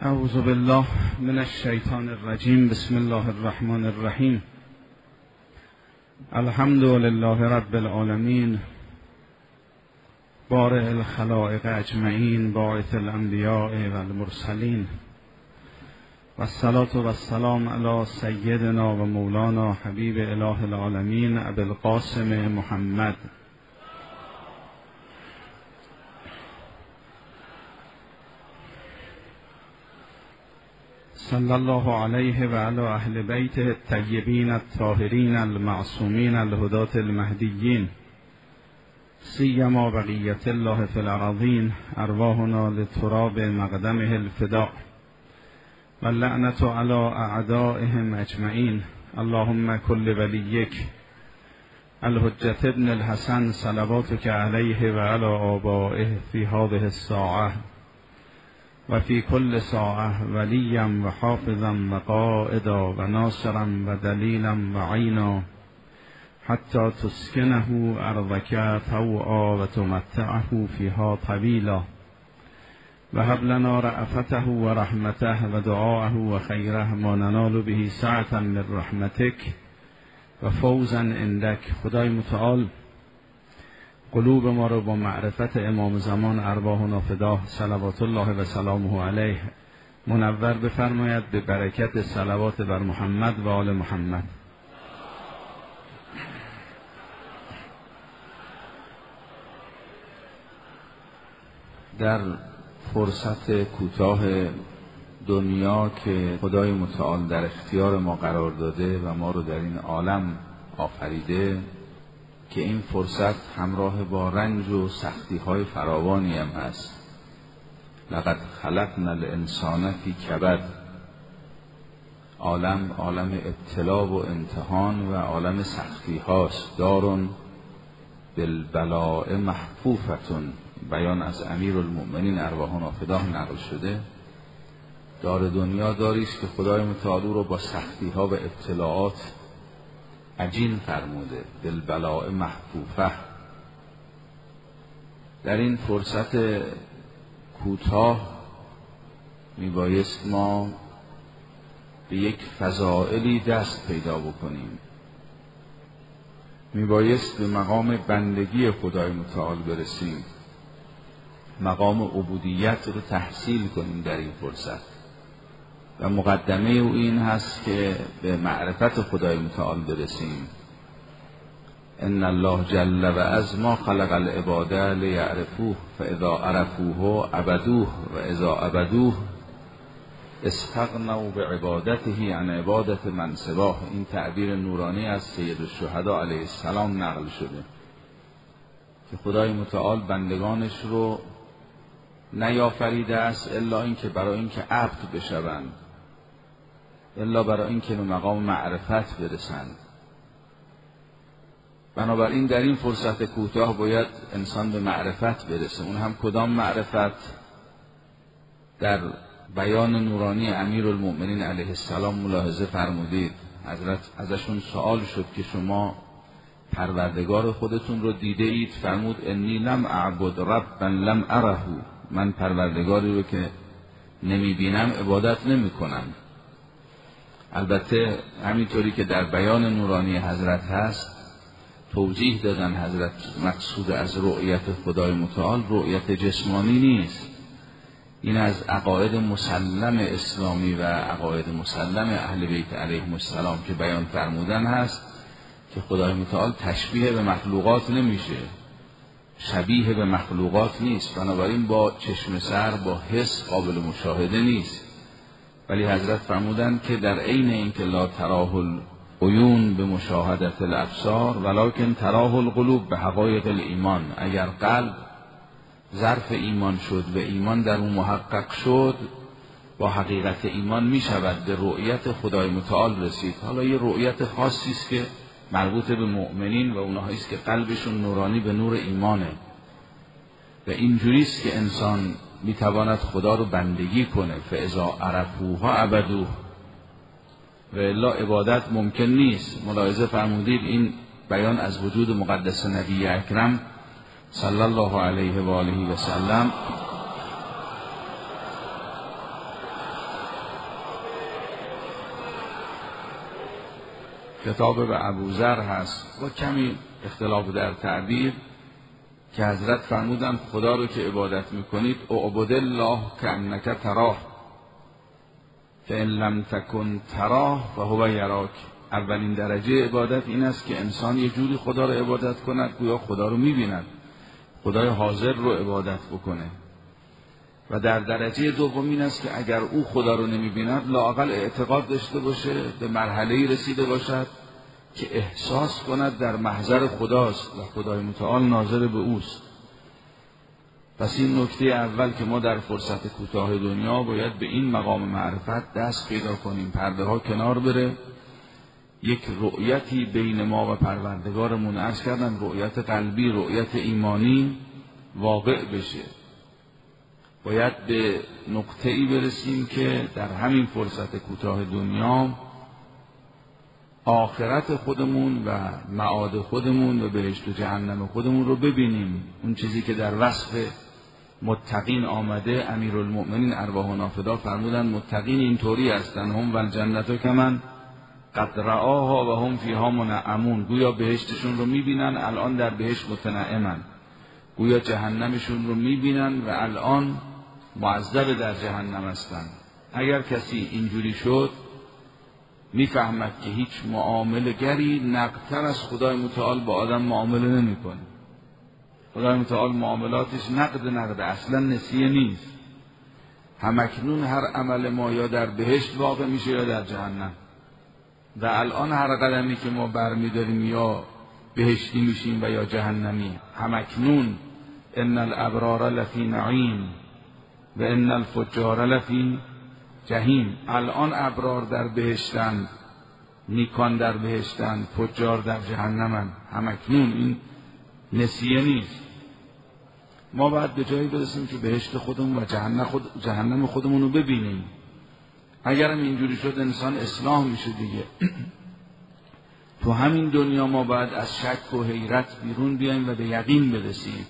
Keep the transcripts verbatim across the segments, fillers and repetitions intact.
اعوذ بالله من الشیطان الرجیم. بسم الله الرحمن الرحیم. الحمد لله رب العالمین، بارئ الخلائق اجمعین، باعث الانبیاء و المرسلین، و الصلاة و السلام علی سیدنا و مولانا حبیب اله العالمین ابی القاسم محمد. صلی الله علیه و علی اهل بیته الطیبین الطاهرین المعصومین الهداة المهدیین، سیما بقیت الله فی الارضین، ارواحنا لتراب مقدمه الفداء و اللعنة علی اعدائهم اجمعین. اللهم کل ولیک الحجة ابن الحسن صلواتک علیه و علی آبائه فی هذه الساعة و فی کل ساعه ولیا و حافظا و قائدا و ناصرا و دلیلا و عینا، حتی تسکنه ارضک طوعا و تمتعه فیها طویلا، و هب لنا رأفته و رحمته و دعاءه و خیره ما ننال به سعة من رحمتک و فوزا عندک. خدای متعال قلوب ما رو با معرفت امام زمان ارواحنا فدا صلوات الله و سلامه علیه منور بفرماید به برکت صلوات بر محمد و آل محمد. در فرصت کوتاه دنیا که خدای متعال در اختیار ما قرار داده و ما رو در این عالم آفریده، که این فرصت همراه با رنج و سختی های فراوانی هم هست. لقد خلقنا الانسان فی کبد. عالم عالم ابتلا و امتحان و عالم سختی هاست. دارون بالبلاء محفوفتون، بیان از امیر المؤمنین ارواحنا فداه نقل شده. دار دنیا داریست که خدای متعال رو با سختی ها و ابتلاعات عجین فرموده. بالبلاء محفوفه. در این فرصت کوتاه میبایست ما به یک فضائلی دست پیدا بکنیم. میبایست به مقام بندگی خدای متعال برسیم، مقام عبودیت رو تحصیل کنیم در این فرصت. و مقدمه او این هست که به معرفت خدای متعال برسیم. ان الله جل و عز ما خلق العباد لیعرفوه فاذا عرفوه عبدوه و اذا عبدوه استغنوا بعبادته عن عبادت من سواه. این تعبیر نورانی از سید الشهدا علیه السلام نقل شده که خدای متعال بندگانش رو نیافریده است الا اینکه برای اینکه عبد بشوند، الا برای اینکه به مقام معرفت برسند. بنابراین در این فرصت کوتاه باید انسان به معرفت برسه. اون هم کدام معرفت؟ در بیان نورانی امیر المؤمنین علیه السلام ملاحظه فرمودید. حضرت ازشون سوال شد که شما پروردگار خودتون رو دیده اید؟ فرمود انی لم اعبد ربا لم اره. من پروردگاری رو که نمی بینم عبادت نمی کنم. البته همینطوری که در بیان نورانی حضرت هست توضیح دادن حضرت مقصود از رؤیت خدای متعال رؤیت جسمانی نیست. این از عقاید مسلم اسلامی و عقاید مسلم اهل بیت علیهم السلام که بیان فرمودن هست که خدای متعال تشبیه به مخلوقات نمیشه، شبیه به مخلوقات نیست، بنابراین با چشم سر با حس قابل مشاهده نیست. ولی حضرت فرمودند که در عین اینکه لا تراه العیون به مشاهدت الابصار ولکن تراه القلوب به حقایق الایمان. اگر قلب ظرف ایمان شد و ایمان در اون محقق شد، با حقیقت ایمان می شود به رؤیت خدای متعال رسید. حالا یه رؤیت خاصی است که مربوط به مؤمنین و اونهایی است که قلبشون نورانی به نور ایمانه. و اینجوری است که انسان میتواند خدا رو بندگی کنه. فاذا عرفوها عبدوه، و الا عبادت ممکن نیست. ملاحظه فرمودید این بیان از وجود مقدس نبی اکرم صلی الله علیه و آله و سلم خطاب به ابوذر هست با کمی اختلاف در تعبیر که حضرت فرمودن خدا رو که عبادت میکنید اعبد الله کأنک تراه فإن لم تکن تراه فهو یراک. اولین درجه عبادت این است که انسان یه جوری خدا رو عبادت کند گویا خدا رو میبیند، خدای حاضر رو عبادت بکنه. و در درجه دوم این است که اگر او خدا رو نمیبیند لااقل اعتقاد داشته باشه، به مرحله‌ای رسیده باشد که احساس کند در محضر خداست و خدای متعال ناظر به اوست. پس این نکته اول که ما در فرصت کوتاه دنیا باید به این مقام معرفت دست پیدا کنیم، پرده ها کنار بره، یک رؤیتی بین ما و پروردگارمون، عرض کردم رؤیت قلبی، رؤیت ایمانی واقع بشه. باید به نقطه‌ای برسیم که در همین فرصت کوتاه دنیا آخرت خودمون و معاد خودمون و بهشت و جهنم خودمون رو ببینیم. اون چیزی که در وصف متقین آمده، امیرالمؤمنین ارواحنا فدا فرمودن متقین اینطوری هستن، هم والجنت کمن قد رآها و هم فیها منعمون. گویا بهشتشون رو میبینن الان در بهشت متنعمن، گویا جهنمشون رو میبینن و الان معذب در جهنم هستن. اگر کسی اینجوری شد میفهمد که هیچ معامله گری نقدتر از خدای متعال با آدم معامله نمیکنه. خدای متعال معاملاتش نقد نقد اصلا نسیه نیست. همکنون هر عمل ما یا در بهشت واقع میشه یا در جهنم، و الان هر قدمی که ما برمیداریم یا بهشتی میشیم و یا جهنمی. همکنون ان الابرار لفی نعیم و ان الفجار لفی جهیم. الان ابرار در بهشتند، نیکان در بهشتند، فجار در جهنمند. همکنون این نسیه نیست. ما باید به جایی برسیم که بهشت خودمون و جهنم, خود جهنم خودمون رو ببینیم. اگرم اینجوری شد انسان اصلاح میشه دیگه. تو همین دنیا ما باید از شک و حیرت بیرون بیایم و به یقین برسیم.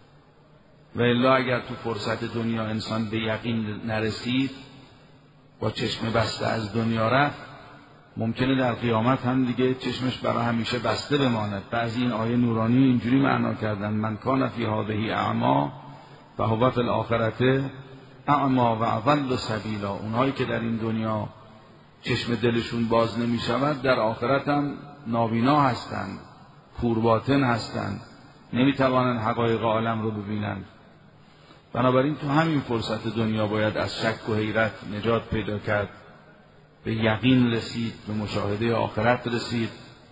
و الا اگر تو فرصت دنیا انسان به یقین نرسید، با چشم بسته از دنیا رفت، ممکنه در قیامت هم دیگه چشمش برای همیشه بسته بماند. بعضی این آیه نورانی اینجوری معنا کردن من کان فی هذه اعما فهو فی الاخرة اعما و اضل سبیلا. اونهایی که در این دنیا چشم دلشون باز نمی شود در آخرت هم نابینا هستند، کورباطن هستند، نمی توانند حقایق عالم رو ببینند. بنابراین تو همین فرصت دنیا باید از شک و حیرت نجات پیدا کرد، به یقین رسید، به مشاهده آخرت رسید،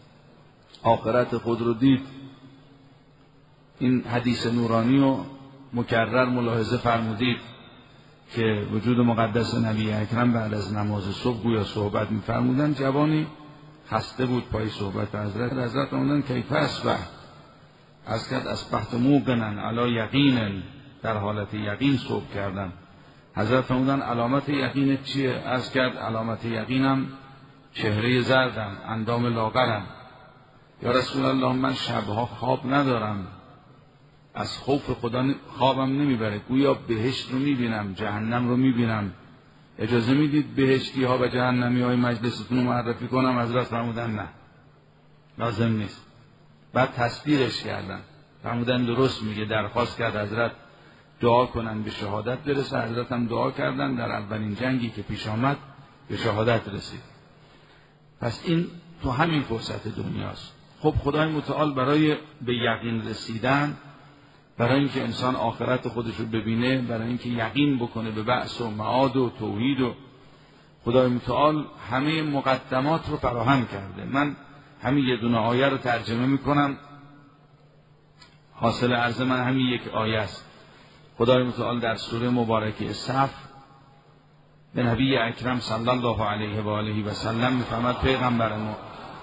آخرت خود رو دید. این حدیث نورانی رو مکرر ملاحظه فرمودید که وجود مقدس نبی اکرم بعد از نماز صبح گویا صحبت می‌فرمودن. جوانی خسته بود پای صحبت حضرت. حضرت فرمودن کیف اصبح؟ از کرد اصبحت موقنا علی یقین، در حالت یقین صبح کردم. حضرت فرمودن علامت یقینت چیه؟ از کرد علامت یقینم چهره زردم، اندام لاغرم. یا رسول الله من شبها خواب ندارم، از خوف خدا خوابم نمیبره، گویا بهشت رو میبینم، جهنم رو میبینم. اجازه میدید بهشتی ها و جهنمی های مجلستون رو معرفی کنم؟ حضرت فرمودن نه، لازم نیست. بعد تصویرش کردن، فرمودن درست میگه. درخواست کرد حضرت دعا کنن به شهادت برسه. حضرت هم دعا کردن، در اولین جنگی که پیش آمد به شهادت رسید. پس این تو همین فرصت دنیاست. خب خدای متعال برای به یقین رسیدن، برای اینکه انسان آخرت خودش رو ببینه، برای اینکه یقین بکنه به بعث و معاد و توحید، و خدای متعال همه مقدمات رو فراهم کرده. من همین یه دونه آیه رو ترجمه میکنم. حاصل عرض من همین یک آیه است. خدای متعال در سوره مبارکه صف به نبی اکرم صلی الله علیه و آله و سلم میفرماد پیغمبر ما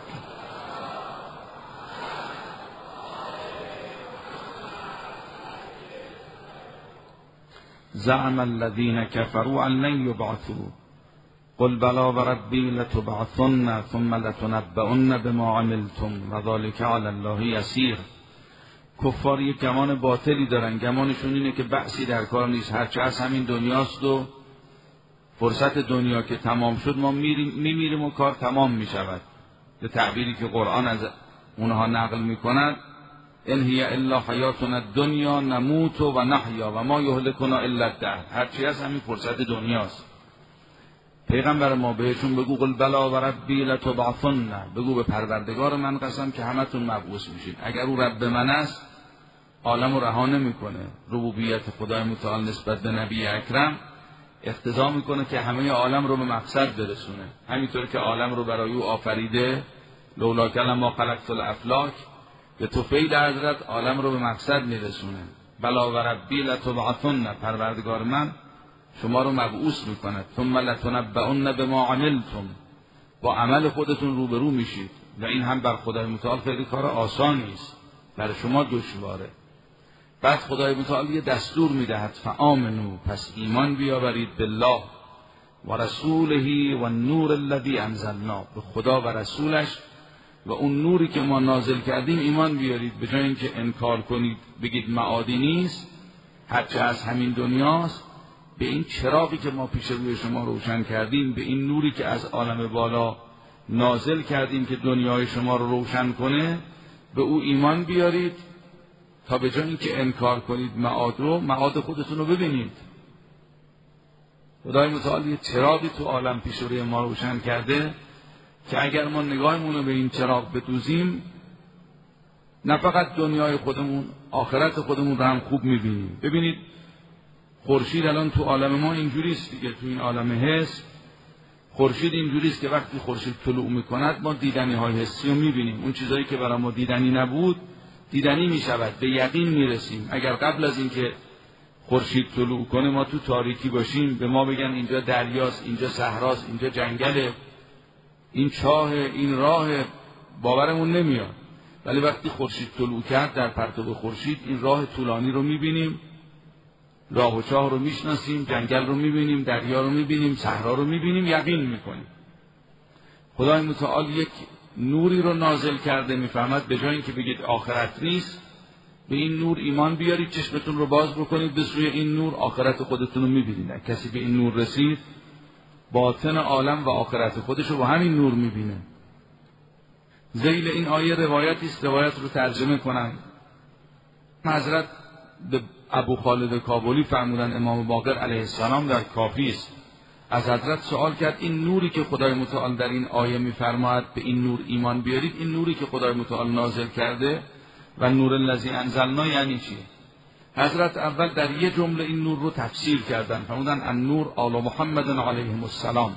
زعم الذين كفروا ان لن يبعثوا قل بلا وربي لتبعثن ثم لتنبؤن بما عملتم وذلك على الله يسير. کفار یک گمان باطلی دارن، گمانشون اینه که بحثی در کار نیست، هرچه از همین دنیاست و فرصت دنیا که تمام شد ما میریم میمیریم و کار تمام میشود. به تعبیری که قرآن از اونها نقل میکند، ان هی الا حیاتنا الدنیا نموت و نحیا و ما یهلکنا الا الدهر. هرچی هست همین فرصت دنیاست. پیغمبر ما بهشون بگو قل بلا و ربی لتبعثن، بگو به پروردگار من قسم که همتون مبعوث میشین. اگر او رب من است عالم رو رها نمیکنه. ربوبیت خدای متعال نسبت به نبی اکرم اقتضا میکنه که همه عالم رو به مقصد برسونه. همینطور که عالم رو برای او آفریده، لولا کلم خلقت الافلاک، به طفیل حضرت عالم رو به مقصد میرسونه. بلا و ربی لتبعثن، پروردگار من شما رو مبعوث میکند. ثم لتنبؤن بما عملتم، با عمل خودتون روبرو میشید و این هم بر خدای متعال خیلی کار آسانی است، برای شما دشواره. بعد خدای متعال یه دستور میدهد فآمنوا، پس ایمان بیاورید بالله و رسوله و النور الذی انزلنا، به خدا و رسولش و اون نوری که ما نازل کردیم ایمان بیارید. به جای اینکه انکار کنید بگید معادی نیست، هرچه از همین دنیاست، به این چراغی که ما پیش روی شما روشن کردیم، به این نوری که از عالم بالا نازل کردیم که دنیای شما رو روشن کنه، به او ایمان بیارید تا به جای اینکه انکار کنید معاد رو، معاد خودتون رو ببینید. خدای متعال یه چراغی تو عالم پیش روی ما روشن کرده که اگر ما نگاهمون رو به این چراغ بدوزیم، نه فقط دنیای خودمون، آخرت خودمون رو هم خوب میبینیم. ببینید خورشید الان تو عالم ما اینجوریست دیگه، تو این عالم حس خورشید اینجوریست که وقتی خورشید طلوع میکند ما دیدنی های حسی رو میبینیم. اون چیزایی که برای ما دیدنی نبود دیدنی میشود، به یقین میرسیم. اگر قبل از اینکه خورشید طلوع کنه ما تو تاریکی باشیم، به ما بگن اینجا دریاست، اینجا صحراست، اینجا جنگله، این چاه، این راه، باورمون نمیاد. ولی وقتی خورشید طلوع کرد در پرتو خورشید این راه طولانی رو میبینیم، راه و چاه رو میشناسیم، جنگل رو میبینیم، دریا رو میبینیم، صحرا رو میبینیم، یقین میکنیم. خدای متعال یک نوری رو نازل کرده، میفهمد به جای اینکه بگید آخرت نیست، به این نور ایمان بیارید، چشمتون رو باز بکنید به سوی این نور، آخرت خودتون رو میبینید. کسی به این نور رسید باطن عالم و آخرت خودش رو با همین نور میبینه. ذیل این آیه روایتی است، روایت رو ترجمه کنم. حضرت به ابو خالد کابلی فرمودن، امام باقر علیه السلام در کافی است، از حضرت سوال کرد این نوری که خدای متعال در این آیه میفرماید به این نور ایمان بیارید، این نوری که خدای متعال نازل کرده و نور الذی انزلنا یعنی چی؟ حضرت اول در یه جمله این نور رو تفسیر کردن، فرمودن النور آل محمد علیهم السلام.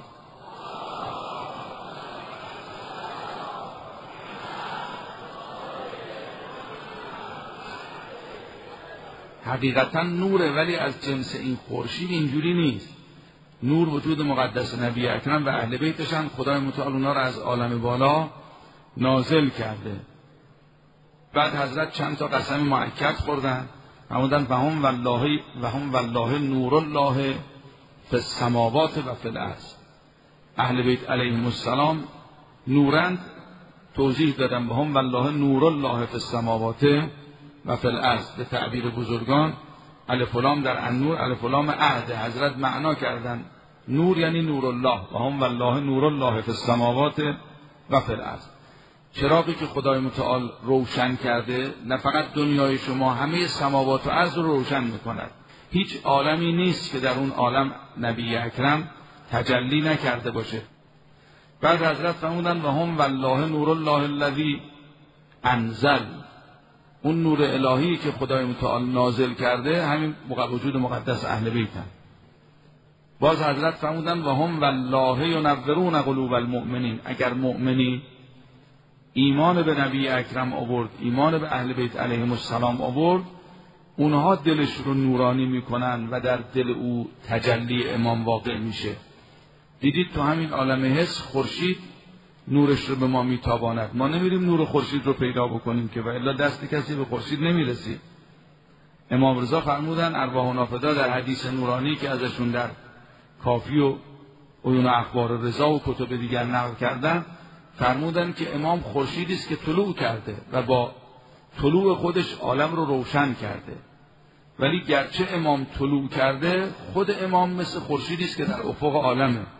حقیقتا نوره، ولی از جنس این خورشید اینجوری نیست. نور وجود مقدس نبی اکرم و اهل بیتشن، خدای متعال اونا رو از عالم بالا نازل کرده. بعد حضرت چند تا قسم مؤکد خوردن، فرمودن فهم والله وهم والله نور الله فی السماوات و فی الارض. اهل بیت علیهم السلام نورند، توضیح دادن فهم والله نور الله فی السماوات و فی الارض. به تعبیر بزرگان الف و لام در النور الف و لام عهد، حضرت معنا کردن نور یعنی نور الله، و هم والله نور الله فی السماوات و فی الارض. چراغی که خدای متعال روشن کرده نه فقط دنیای شما، همه سماوات و ارض رو روشن میکند. هیچ عالمی نیست که در اون عالم نبی اکرم تجلی نکرده باشه. بعد حضرت فرمودن و هم والله نور الله الذی انزل، اون نور الهی که خدای متعال نازل کرده همین وجود مقدس اهل بیت هم. باز حضرت فرمودن و هم والله ینورون قلوب المؤمنین، اگر مؤمنی ایمان به نبی اکرم آورد، ایمان به اهل بیت علیهم السلام آورد، اونها دلش رو نورانی میکنن و در دل او تجلی امام واقع میشه. دیدید تو همین عالم حس خورشید نورش رو به ما میتاباند، ما نمیریم نور خورشید رو پیدا بکنیم که، و الا دست کسی به خورشید نمیرسید. امام رضا فرمودن ارواح نافذه در حدیث نورانی که ازشون در کافی و عیون اخبار رضا و کتب دیگر نقل کردن، فرمودن که امام خورشیدی است که طلوع کرده و با طلوع خودش عالم رو روشن کرده. ولی گرچه امام طلوع کرده، خود امام مثل خورشیدی است که در افق عالمه.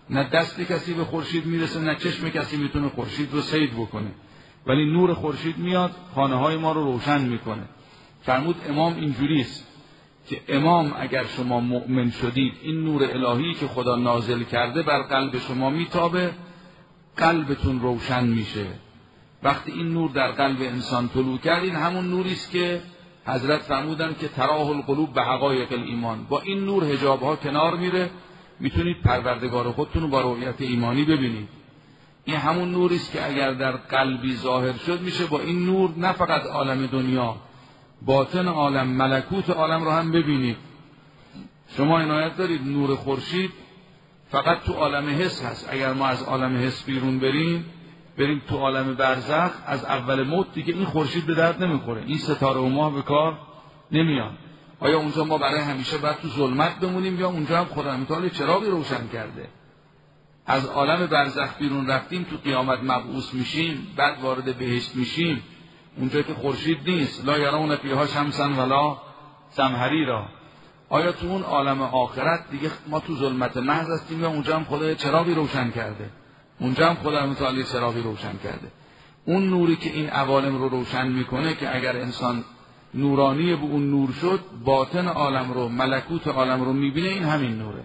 نه دست کسی به خورشید میرسه، نه چشم کسی میتونه خورشید رو صید بکنه، ولی نور خورشید میاد خانه های ما رو روشن میکنه. فرمود امام اینجوریست که امام اگر شما مؤمن شدید، این نور الهی که خدا نازل کرده بر قلب شما میتابه، قلبتون روشن میشه. وقتی این نور در قلب انسان طلوع کرد، این همون نوریست که حضرت فرمودن که تراه القلوب به حقایق الایمان. با این نور حجاب ها کنار میره، میتونید پروردگار خودتون رو با رؤیت ایمانی ببینید. این همون نوریست که اگر در قلبی ظاهر شد، میشه با این نور نه فقط عالم دنیا، باطن عالم، ملکوت عالم رو هم ببینید. شما عنایت دارید نور خورشید فقط تو عالم حس هست. اگر ما از عالم حس بیرون بریم بریم تو عالم برزخ، از اول موت دیگه این خورشید به درد نمیخوره، این ستاره و ماه به کار نمیان. آیا اونجا ما برای همیشه باید تو ظلمت بمونیم، یا اونجا هم خدا متعال چراغی روشن کرده؟ از عالم برزخ بیرون رفتیم، تو قیامت مبعوث میشیم، بعد وارد بهشت میشیم، اونجا که خورشید نیست، لا یرون فیها شمسا ولا زمهریرا. آیا تو اون عالم آخرت دیگه ما تو ظلمت محض هستیم، یا اونجا هم خدا چراغی روشن کرده؟ اونجا هم خدا متعال چراغی روشن کرده. اون نوری که این عوالم رو روشن میکنه، که اگر انسان نورانی به اون نور شد، باطن عالم رو، ملکوت عالم رو میبینه، این همین نوره.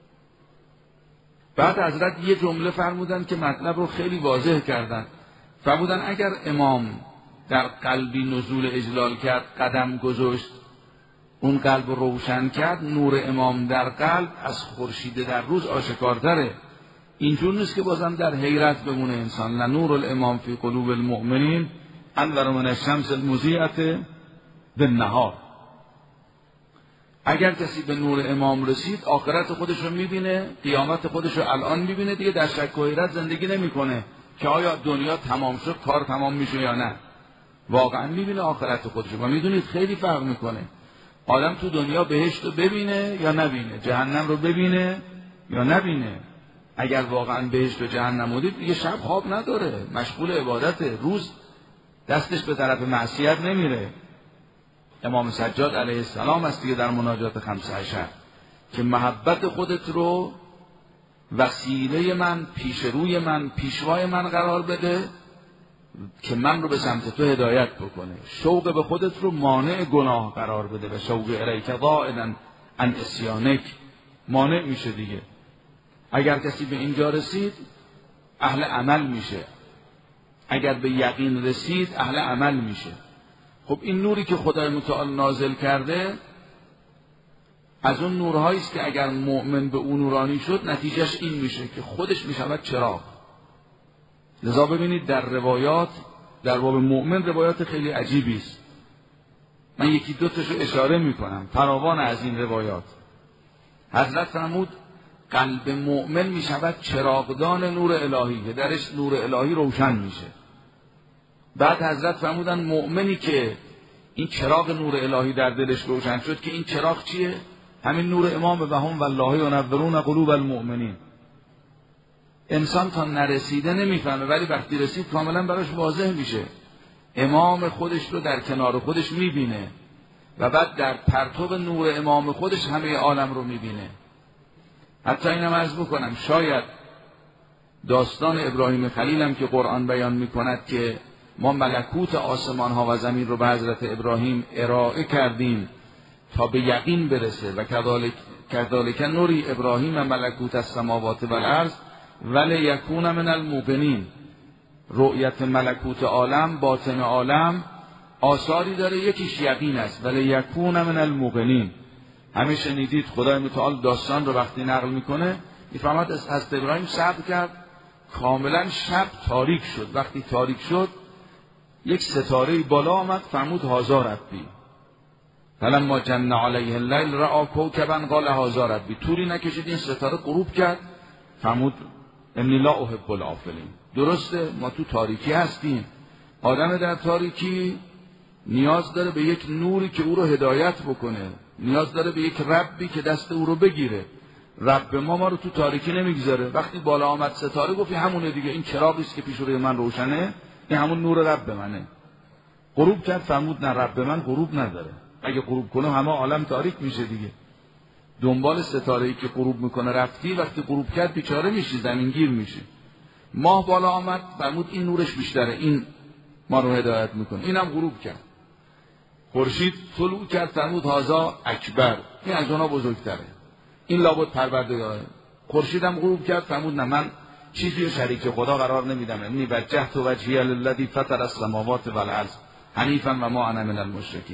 بعد حضرت یه جمله فرمودن که مطلب رو خیلی واضح کردن. فرمودن اگر امام در قلبی نزول اجلال کرد، قدم گذاشت، اون قلب رو روشن کرد، نور امام در قلب از خورشید در روز آشکارتره. اینجور نیست که بازم در حیرت بمونه انسان. لنور الامام فی قلوب المؤمنین انور من الشمس المضیئة بالنهار. اگر کسی به نور امام رسید، آخرت خودش رو میبینه، قیامت خودش رو الان میبینه، دیگه در شک و حیرت زندگی نمیکنه که آیا دنیا تمام شد، کار تمام میشه یا نه. واقعا میبینه آخرت خودش رو. و میدونید خیلی فرق میکنه آدم تو دنیا بهشت رو ببینه یا نبینه، جهنم رو ببینه یا نبینه. اگر واقعا بهشت و جهنم رو دید، دیگه شب خواب نداره، مشغول عبادته، روز دستش به طرف معصیت نمیره. امام سجاد علیه السلام است دیگه در مناجات خمسه عشر که محبت خودت رو وسیله من، پیش روی من، پیشوای من قرار بده که من رو به سمت تو هدایت بکنه. شوق به خودت رو مانع گناه قرار بده و شوق الیک ضاعدا عن عصیانک، مانع میشه دیگه. اگر کسی به اینجا رسید، اهل عمل میشه. اگر به یقین رسید، اهل عمل میشه. خب این نوری که خدای متعال نازل کرده، از اون نورهایی است که اگر مؤمن به اون نورانی شد، نتیجهش این میشه که خودش میشود چراغ. لذا ببینید در روایات، در باب مؤمن روایات خیلی عجیبی است. من یکی دو تاشو اشاره میکنم، فراوان از این روایات. حضرت فرمود قلب مؤمن میشود چراغدان نور الهی که درش نور الهی روشن میشه. بعد حضرت فرمودن مؤمنی که این چراغ نور الهی در دلش روشن شد، که این چراغ چیه؟ همین نور امام و هم والله ینورون قلوب المؤمنین. انسان تا نرسیده نمیفهمه، ولی وقتی رسید کاملا براش واضح میشه. امام خودش رو در کنار خودش میبینه و بعد در پرتو نور امام خودش همه عالم رو میبینه. حتی اینم عرض بکنم، شاید داستان ابراهیم خلیل هم که قرآن بیان میکند که ما ملکوت آسمان ها و زمین رو به حضرت ابراهیم ارائه کردیم تا به یقین برسه و کذالک کذالک نوری ابراهیم ملکوت السماوات و الارض ولیکون من الموقنین. رؤیت ملکوت عالم، باطن عالم آثاری داره، یکیش یقین است. ولیکون من الموقنین. همه شنیدید خدای متعال داستان رو وقتی نقل میکنه، میفهمد از حضرت ابراهیم صبر کرد، کاملا شب تاریک شد. وقتی تاریک شد، یک ستاره بالا آمد، فرمود هذا ربی. فلما جن علیه اللیل رأى کوکبا قال هذا ربی. طولی نکشید این ستاره غروب کرد، فرمود انی لا احب الافلین. درسته ما تو تاریکی هستیم، آدم در تاریکی نیاز داره به یک نوری که او رو هدایت بکنه، نیاز داره به یک ربی که دست او رو بگیره. رب ما ما رو تو تاریکی نمیگذاره. وقتی بالا آمد ستاره، گفت همونه دیگه، این چراغی است که پیش روی من روشنه، این همون نور رب منه. غروب کرد، فرمود نه، رب من غروب نداره، اگه غروب کنه همه عالم تاریک میشه دیگه. دنبال ستاره‌ای که غروب میکنه رفتی، وقتی غروب کرد بیچاره میشی، زمینگیر میشی. ماه بالا آمد، فرمود این نورش بیشتره، این ما رو هدایت میکنه. اینم غروب کرد. خورشید طلوع کرد، فرمود هذا اکبر، این از اونها بزرگتره، این لابد پروردگاره. خورشیدم غروب کرد، فرمود نه، من چیزی رو شریک خدا قرار نمیدم، انی وجهت وجهی للذی فطر السماوات والارض حنیفا و ما انا من المشرکین.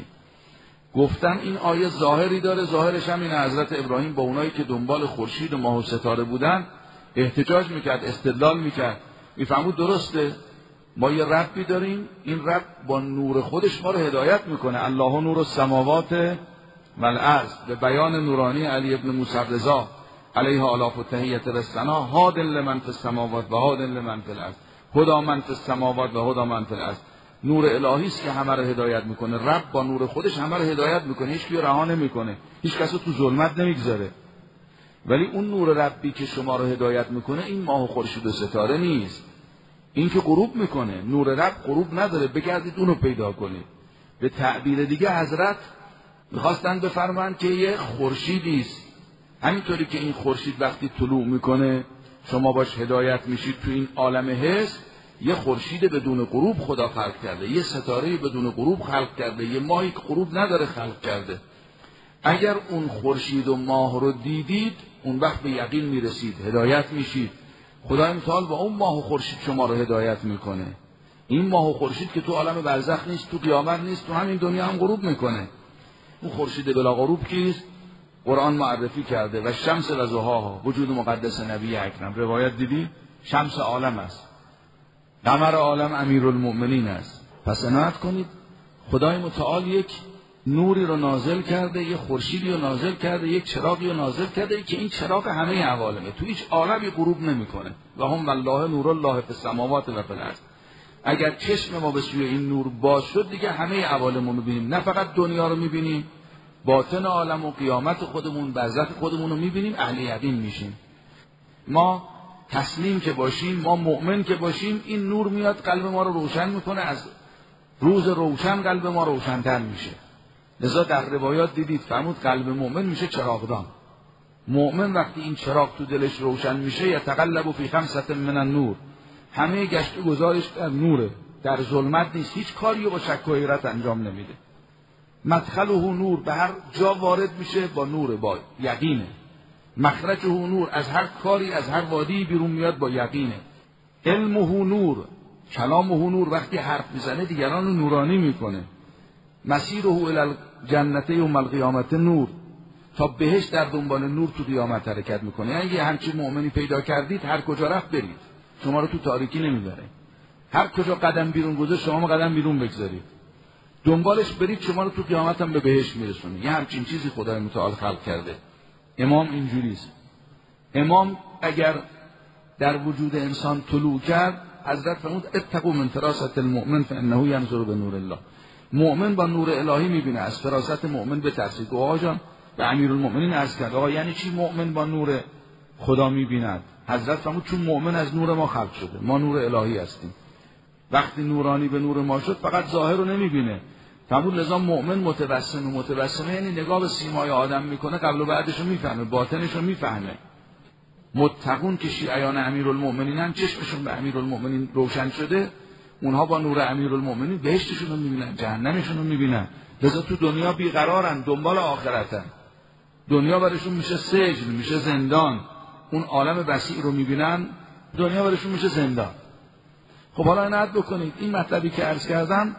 گفتن این آیه ظاهری داره، ظاهرش هم این حضرت ابراهیم با اونایی که دنبال خورشید و ماه و ستاره بودن احتجاج میکرد، استدلال میکرد، میفهمود درسته ما یه ربی داریم، این رب با نور خودش ما رو هدایت میکنه. الله نور السماوات والارض، به بیان نورانی علی ابن موسی رضا علیه آلاف و تحیت رسنا، هاد لمن فی السماوات و هاد لمن فی الارض، هدا من فی السماوات و هدا من فی الارض. نور الهی است که همه رو هدایت میکنه. رب با نور خودش همه رو هدایت میکنه، هیچ کیو رها نمیکنه، هیچ کس رو تو ظلمت نمیگذاره. ولی اون نور ربی که شما رو هدایت میکنه این ماه و خورشید و ستاره نیست، این که غروب میکنه. نور رب غروب نداره، بگردید اونو پیدا کنید. به تعبیر دیگه حضرت میخواستن بفرمایند که یه خورشیدی است، همینطوری که این خورشید وقتی طلوع میکنه شما باش هدایت میشید تو این عالم حس، یه خورشید بدون غروب خدا خلق کرده، یه ستاره بدون غروب خلق کرده، یه ماهی که غروب نداره خلق کرده. اگر اون خورشید و ماه رو دیدید اون وقت به یقین میرسید، هدایت میشید. خدا امتحال با اون ماه و خورشید شما رو هدایت میکنه. این ماه و خورشید که تو عالم برزخ نیست، تو قیامت نیست، تو همین دنیا هم غروب میکنه. اون خورشید بلا غروب کیست؟ قرآن معرفی کرده و شمس و ضحاها، وجود مقدس نبی اکرم. روایت دیدی؟ شمس عالم است، قمر عالم امیرالمؤمنین است. پس عنایت کنید، خدای متعال یک نوری رو نازل کرده، یک خورشیدی رو نازل کرده، یک چراغی رو نازل کرده که این چراغ همه عوالمه، تو هیچ عالمی غروب نمیکنه. و هم والله نور الله فی السماوات و فی الارض. اگر چشم ما به سوی این نور باز شد دیگه همه عوالم رو میبینیم، نه فقط دنیا رو میبینیم، باطن عالم و قیامت خودمون، برزخ خودمون رو میبینیم، اهل یقین میشیم. ما تسلیم که باشیم، ما مؤمن که باشیم، این نور میاد قلب ما رو روشن میکنه، از روز روشن قلب ما روشن‌تر میشه. لذا در روایات دیدید فرمود قلب مؤمن میشه چراغدان. مؤمن وقتی این چراغ تو دلش روشن میشه، یتقلب فی خمسة من النور، همه گشت و گذارش در نوره، در ظلمت نیست، هیچ کاری رو با شک و حیرت انجام نمیده. مدخله نور، به هر جا وارد میشه با نور، با یقینه. مخرجه نور، از هر کاری از هر وادی بیرون میاد با یقینه. علمه نور، کلامه نور، وقتی حرف میزنه دیگران رو نورانی میکنه. مسیره الی الجنت یوم القیامت نور، تا بهش در دنبال نور تو قیامت حرکت میکنه. یعنی یه همچین مؤمنی پیدا کردید، هر کجا رفت برید، شما رو تو تاریکی نمیذاره. هر کجا قدم بیرون گذاشت شما قدم بیرون بگذارید، دنبالش برید، شما رو تو قیامت هم به بهشت میرسونه. یه همچین چیزی خدای متعال خلق کرده. امام اینجوریست. امام اگر در وجود انسان طلوع کرد، حضرت فرمود اتقوا من فراست المؤمن فانه ینظر بنور الله. مؤمن با نور الهی میبینه، از فراست مؤمن بترسید. آقا جان به امیرالمؤمنین عرض کرد آقا یعنی چی مؤمن با نور خدا میبیند؟ حضرت فرمود چون مؤمن از نور ما خلق شده، ما نور الهی هستیم. وقتی نورانی به نور ما شد فقط ظاهر رو نمیبینه. فرمود لذا مؤمن متبسم، و متبسمه یعنی نگاه به سیمای آدم میکنه، قبل و بعدش رو میفهمه، باطنش رو میفهمه. متقون که شیعیان امیرالمؤمنینن، چشمشون به امیرالمؤمنین روشن شده، اونها با نور امیرالمؤمنین بهشتشون رو میبینن، جهنمشون رو میبینن. لذا تو دنیا بیقرارن، دنبال آخرتن. دنیا برشون میشه سجن، میشه زندان. اون عالم وسیع رو میبینن، دنیا برشون میشه زندان. خب حالا عنایت بکنید، این مطلبی که عرض کردم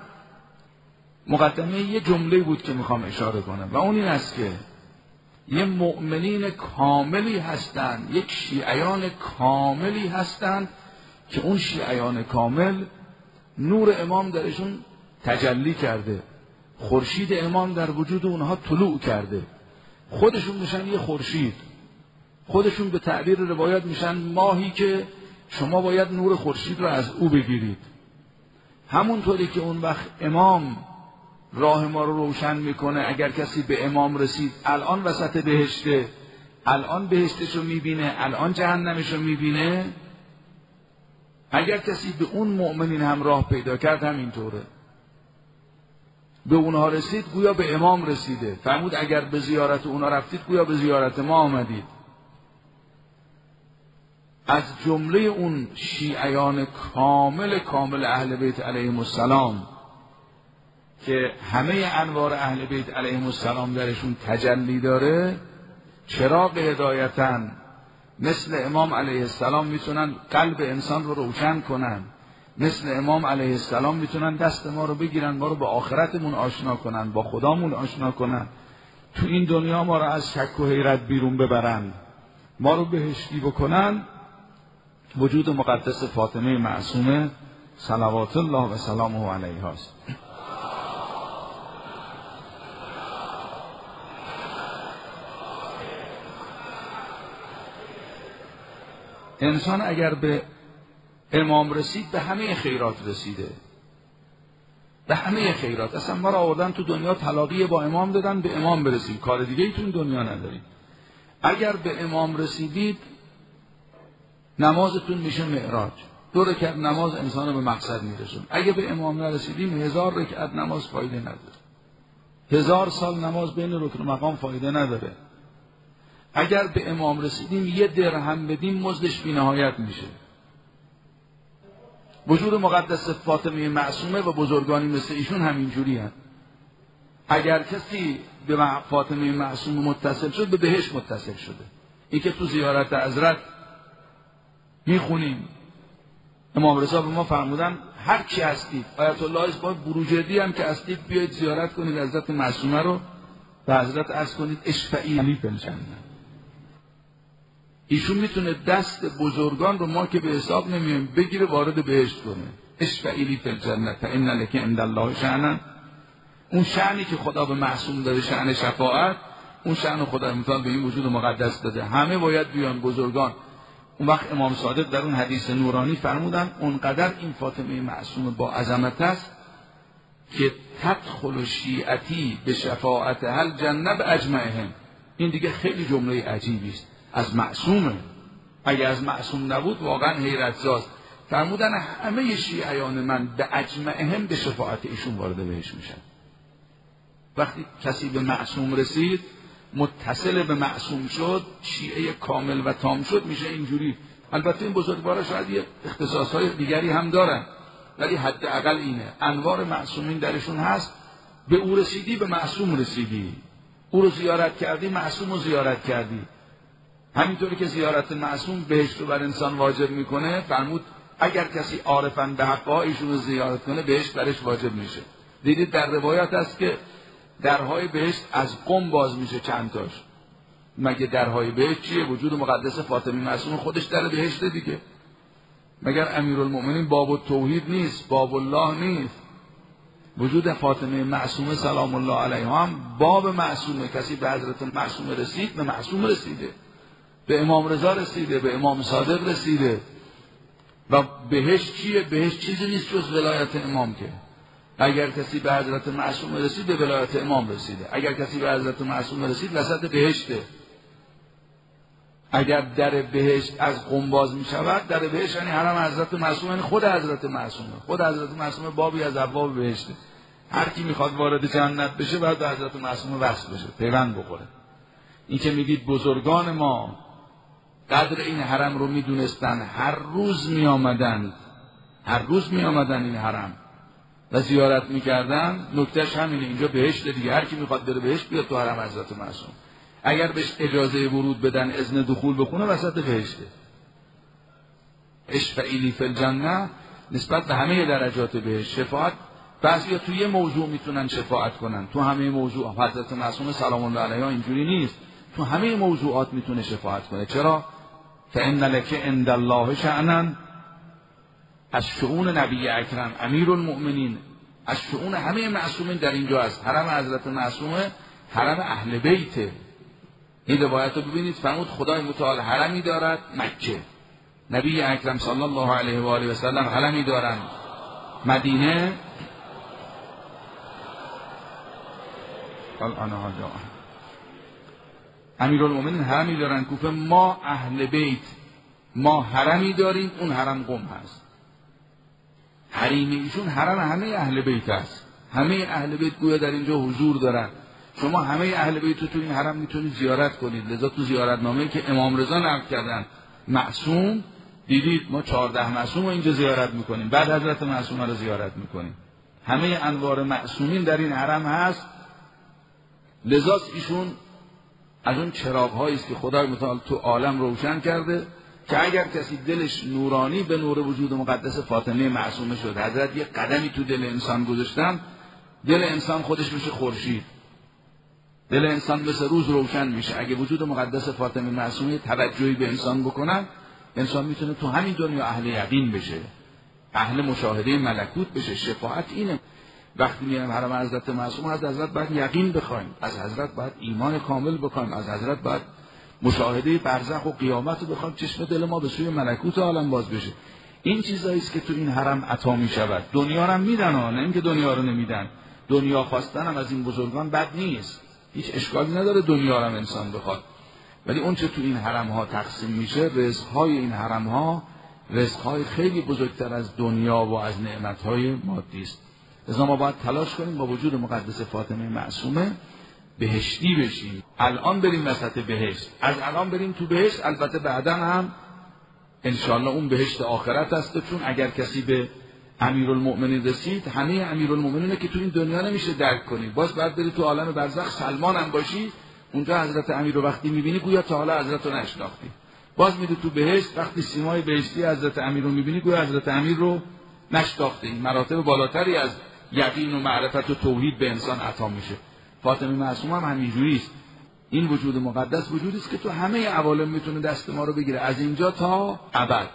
مقدمه یه جمله بود که میخوام اشاره کنم، و اون این است که یه مؤمنین کاملی هستند، یک شیعیان کاملی هستند که اون شیعیان کامل نور امام درشون تجلی کرده، خورشید امام در وجود اونها طلوع کرده، خودشون میشن یه خورشید، خودشون به تعبیر روایات میشن ماهی که شما باید نور خورشید رو از او بگیرید. همونطوری که اون وقت امام راه ما رو روشن میکنه، اگر کسی به امام رسید الان وسط بهشته، الان بهشتش رو میبینه، الان جهنمش رو میبینه، اگر کسی به اون مؤمنین هم راه پیدا کرد همینطوره. به اونها رسید گویا به امام رسیده. فرمود اگر به زیارت اونها رفتید گویا به زیارت ما آمدید. از جمله اون شیعیان کامل کامل اهل بیت علیهم السلام که همه انوار اهل بیت علیهم السلام درشون تجلی داره، چراغ هدایتاً مثل امام علیه السلام میتونن قلب انسان رو روشن کنن، مثل امام علیه السلام میتونن دست ما رو بگیرن، ما رو به آخرتمون آشنا کنن، با خدامون آشنا کنن، تو این دنیا ما رو از شک و حیرت بیرون ببرن، ما رو بهشتی بکنن. وجود مقدس فاطمه معصومه صلوات الله و سلامه علیها است. انسان اگر به امام رسید به همه خیرات رسیده، به همه خیرات. اصلا ما را آوردن تو دنیا تلاقی با امام دادن، به امام برسید، کار دیگه ای تو این دنیا ندارید. اگر به امام رسیدید نمازتون میشه معراج، دو رکعت نماز انسان به مقصد میرسون. اگه به امام نرسیدیم هزار رکعت نماز فایده نداره، هزار سال نماز بین رکن و مقام فایده نداره. اگر به امام رسیدیم یه درهم بدیم مزدش بی نهایت میشه. وجود مقدس فاطمه معصومه و بزرگانی مثل ایشون همینجوری هست. اگر کسی به فاطمه معصومه متصل شد به بهشت متصل شده. این که تو زیارت حضرت میخونیم امام رضا به ما فرمودن هر کی هستید، آیت الله اسباب بروجردی هم که هستید بیایید زیارت کنید حضرت معصومه رو، به حضرت عرض کنید اشفعی لی فی الجنه. ایشون میتونه دست بزرگان رو ما که به حساب نمیایم بگیره وارد بهشت کنه. اشفعی لی فی الجنه فان لک عند الله شأنا. اون شأنی که خدا به معصوم داده، شأن شفاعت، اون شأن خدا متعال به این وجود مقدس داده. همه باید بیان بزرگان. اون وقت امام صادق در اون حدیث نورانی فرمودن اونقدر این فاطمه معصومه با عظمت است که تدخل شیعتی به شفاعت هل جنه به اجمعهم. این دیگه خیلی جمله عجیبی است، از معصومه. اگه از معصوم نبود واقعا حیرت زاست. فرمودن همه شیعیان من به اجمعهم به شفاعت ایشون وارد بهش میشن. وقتی کسی به معصوم رسید، متصل به معصوم شد، شیعه کامل و تام شد، میشه اینجوری. البته این بزرگوارا شاید یه اختصاصهای دیگری هم دارن، ولی حداقل اینه، انوار معصومین درشون هست. به او رسیدی به معصوم رسیدی، او رو زیارت کردی معصوم رو زیارت کردی. همینطوری که زیارت معصوم بهشت رو بر انسان واجب میکنه، فرمود اگر کسی عارفن به حقها ایشون رو زیارت کنه بهشت برش واجب میشه. دیدید در روایات هست که درهای بهشت از قم باز میشه چند تاش. مگه درهای بهشت چیه؟ وجود مقدس فاطمه معصومه خودش در بهشت دیگه. مگر امیرالمؤمنین باب التوحید نیست، باب الله نیست؟ وجود فاطمه معصومه سلام الله علیها هم باب معصومه. کسی به حضرت معصومه رسید به معصوم رسیده، به امام رضا رسیده، به امام صادق رسیده. و بهشت چیه؟ بهشت چیزی نیست جز ولایت امام. که اگر کسی به حضرت معصوم رسید به ولایت امام رسیده، اگر کسی به حضرت معصوم رسید وسط بهشته. اگر در بهشت از قم باز می شود، در بهشت یعنی حرم حضرت معصوم، یعنی خود حضرت معصومه. خود حضرت معصومه بابی از ابواب بهشته. هر کی میخواد وارد جنت بشه باید به حضرت معصومه وصل بشه، پیوند بخوره. این که میگید بزرگان ما قدر این حرم رو میدونستن، هر روز می آمدن، هر روز می آمدن این حرم و زیارت میکردن. نکتهش همینه، اینجا بهشت دیگه، هر کی میخواد بره بهشت بیاد تو حرم حضرت معصوم. اگر بهش اجازه ورود بدن، اذن دخول بخونه، وسط بهشته. اشفعی لی فی الجنه نسبت به همه درجات بهشت. شفاعت بعضیا توی یه موضوع میتونن شفاعت کنن، تو همه موضوع. حضرت معصوم سلام الله علیها اینجوری نیست، تو همه موضوعات میتونه شفاعت کنه. چرا؟ فإن لک عند الله شأنا. از شؤون نبی اکرم امیرالمؤمنین، از شؤون همه معصومین در اینجا است. حرم حضرت معصومه حرم اهل بیته. این روایت رو ببینید، فرمود خدای متعال حرمی دارد مکه، نبی اکرم صلی الله علیه و آله و سلم حرمی دارند مدینه. امیرالمؤمنین حرمی دارن کوفه. ما اهل بیت ما حرمی داریم، اون حرم قم هست. حریم ایشون حرم همه اهل بیت است. همه اهل بیت گویا در اینجا حضور دارن. شما همه اهل بیت رو تو این حرم میتونید زیارت کنید. لذا تو زیارتنامه‌ای که امام رضا نقل کردن معصوم، دیدید ما چهارده معصوم رو اینجا زیارت میکنیم، بعد حضرت معصومه رو زیارت میکنیم. همه انوار معصومین در این حرم هست. لذا ایشون از اون چراغ‌هایی است که خدای متعال تو عالم روشن کرده که اگر کسی دلش نورانی به نور وجود مقدس فاطمه معصومه شد، حضرت یه قدمی تو دل انسان گذاشتن، دل انسان خودش میشه خورشید، دل انسان مثل روز روشن میشه. اگه وجود مقدس فاطمه معصومه توجهی به انسان بکنن، انسان میتونه تو همین دنیا اهل یقین بشه، اهل مشاهده ملکوت بشه. شفاعت اینه. وقتی میایم حرم حضرت معصومه، از حضرت باید یقین بخوایم، از حضرت باید ایمان کامل بکنیم، از حضرت باید مشاهده برزخ و قیامت رو بخوایم، چشم دل ما به سوی ملکوت عالم باز بشه. این چیزایی است که تو این حرم عطا می شود. دنیا رو هم میدن ها، نه اینکه دنیا رو نمیدن. دنیا خواستن هم از این بزرگان بد نیست، هیچ اشکالی نداره دنیا رو هم انسان بخواد، ولی اون چه تو این حرم ها تقسیم میشه، رزق های این حرم ها رزق های خیلی بزرگتر از دنیا و از نعمت های مادی است. لذا ما باید تلاش کنیم با وجود مقدس فاطمه معصومه بهشتی بشیم. الان بریم وسط بهشت، از الان بریم تو بهشت. البته بعدا هم انشاءالله اون بهشت آخرت است، چون اگر کسی به امیرالمؤمنین رسید، همه امیرالمؤمنین که تو این دنیا نمیشه درک کنی، باز بعد بری تو عالم برزخ سلمان هم باشی، اونجا حضرت امیر رو وقتی میبینی گویا تا حالا حضرت رو نشناختی. باز میری تو بهشت، وقتی سیمای بهشتی حضرت امیر رو میبینی گویا حضرت امیر رو نشناختی. این مراتب بالاتری از یقین و معرفت و توحید به انسان عطا میشه. فاطمه معصومه هم همینجوری است. این وجود مقدس وجودی است که تو همه عوالم میتونه دست ما رو بگیره، از اینجا تا ابد.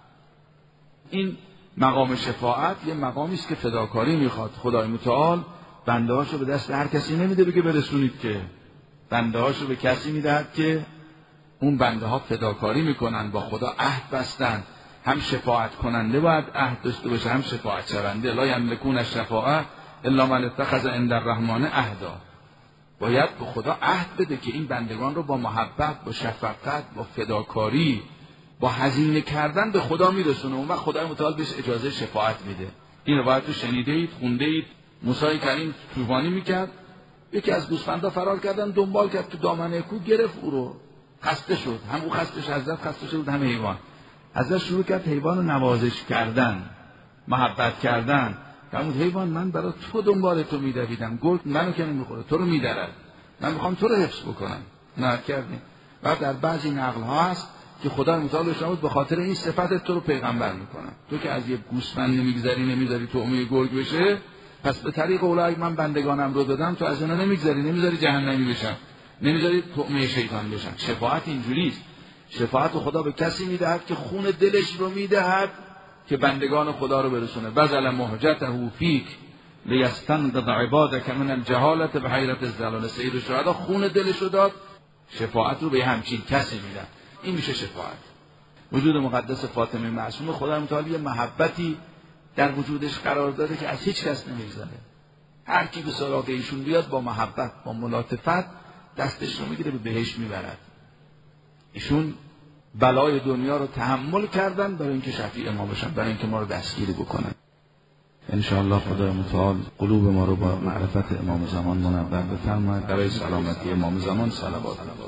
این مقام شفاعت یه مقامی است که فداکاری میخواد. خدای متعال بنده هاشو به دست هر کسی نمیده بگه برسونید، که بنده هاشو به کسی میدهد که اون بنده ها فداکاری میکنن، با خدا عهد بستن. هم شفاعت کننده باید عهد داشته باشه، هم شفاعت شونده. لا یملکون الشفاعة الا من اتخذ عند الرحمن عهدا. باید به خدا عهد بده که این بندگان رو با محبت، با شفقت، با فداکاری، با هزینه کردن به خدا میرسونه. اون وقت خدای متعال بهش اجازه شفاعت میده. این روایت رو شنیده اید، خونده اید. موسی کریم طوفانی میکرد، یکی از گوسفندا فرار کردن، دنبال کرد تو دامنه کوه، گرفت او رو، خسته شد. هم او خسته حضرت خسته شد، هم حیوان. حضرت شروع کرد حیوان رو نوازش کردن، محبت کردن. فرمود حیوان من برای تو دنبال تو میدویدم، گرگ منو که نمیخوره، تو رو میدرد، من میخوام تو رو حفظ بکنم. نه کردیم. بعد در بعضی نقل ها هست که خدا متعال فرمود به خاطر این صفت تو رو پیغمبر میکنم. تو که از یه گوسفند نمیگذری، نمیذاری طعمه گرگ بشه، پس به طریق اولای من بندگانم رو دادم، تو از اینا نمیگذری، نمیذاری جهنمی بشن، نمیذاری طعمه شیطان بشن. شفاعت اینجوری است. شفاعت خدا به کسی میدهد که خون دلش رو میدهد که بندگان خدا رو برسونه. بذل مهجته فیک لیستنقذ عبادک من الجهالة بحیرة الزلال. سید الشهدا خون دلش رو داد، شفاعت رو به همچین کسی میدن. این میشه شفاعت. وجود مقدس فاطمه معصومه خدا متعال محبتی در وجودش قرار داده که از هیچ کس نمیگذره. هر کی به سراغ ایشون بیاد با محبت، با ملاطفت دستش رو میگیره به بهشت میبرد. ایشون بلای دنیا رو تحمل کردن برای اینکه شفیع ما بشن، برای اینکه ما رو دستگیری بکنن. انشاءالله خدای متعال قلوب ما رو با معرفت امام زمان منور بفرماید. برای سلامتی امام زمان صلوات.